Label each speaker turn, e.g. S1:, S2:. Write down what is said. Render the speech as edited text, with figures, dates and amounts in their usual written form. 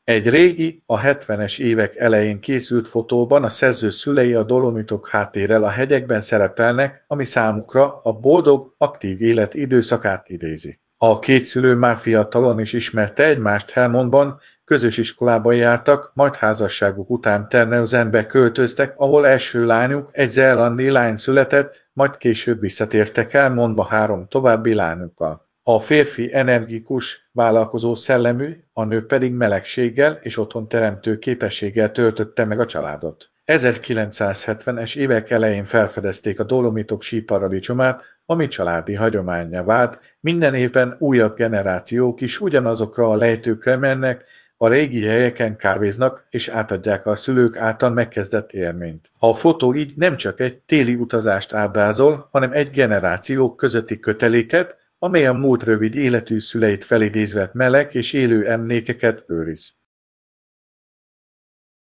S1: Egy régi, a 70-es évek elején készült fotóban a szerző szülei a Dolomitok háttérrel a hegyekben szerepelnek, ami számukra a boldog, aktív élet időszakát idézi. A két szülő már fiatalon is ismerte egymást Helmondban, közös iskolába jártak, majd házasságuk után Terneuzenbe költöztek, ahol első lányuk, egy zélandi lány született, majd később visszatértek Helmondba 3 további lányukkal. A férfi energikus, vállalkozó szellemű, a nő pedig melegséggel és otthonteremtő képességgel töltötte meg a családot. 1970-es évek elején felfedezték a Dolomitok síparadicsomát, ami családi hagyománnyá vált, minden évben újabb generációk is ugyanazokra a lejtőkre mennek, a régi helyeken kávéznak és átadják a szülők által megkezdett élményt. A fotó így nem csak egy téli utazást ábrázol, hanem egy generációk közötti köteléket, amely a múlt rövid életű szüleit felidézve meleg és élő emlékeket őriz.